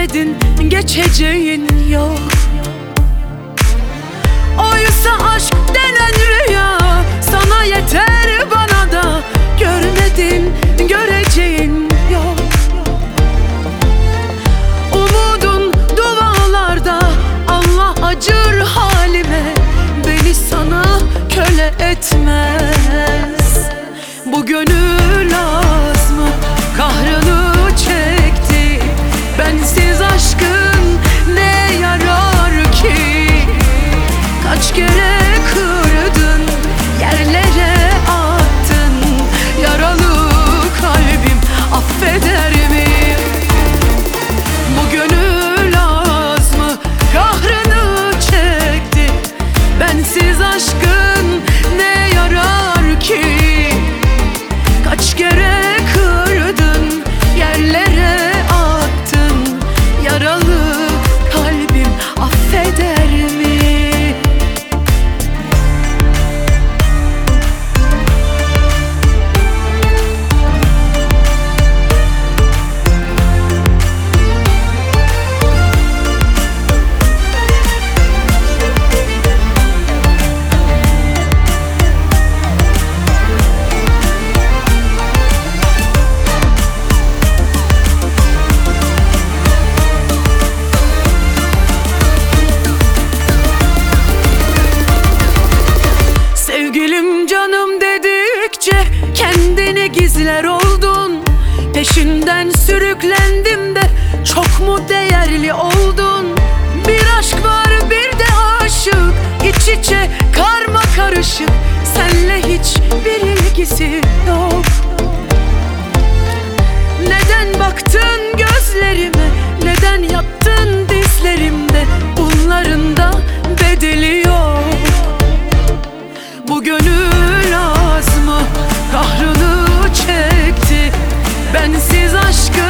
görmedin, geçeceğin yok. Oysa aşk denen rüya sana yeter, bana da görmedin, göreceğin yok. Umudun dualarda, Allah acır halime, beni sana köle etmez. Bu gönül az mı kahrını çekti, bensiz aşkın ne yarar ki? Kaç kere kırdın, yerlere attın, yaralı kalbim affeder mi? Bu gönül az mı kahrını çekti, bensiz aşkın ne yarar ki? Kaç kere kırdın, yerlere attın, yaralı kalbim affeder mi? Canım dedikçe kendini gizler oldun. Peşinden sürüklendim de çok mu değerli oldun? Bir aşk var, bir de aşık, iç içe karma karışık, senle hiç bir ilgisi yok. Neden baktın gözlerime, neden yattın dizlerimde? Bunların da bedeli yok. Bu gönül az mı kahrını çekti, bensiz aşkı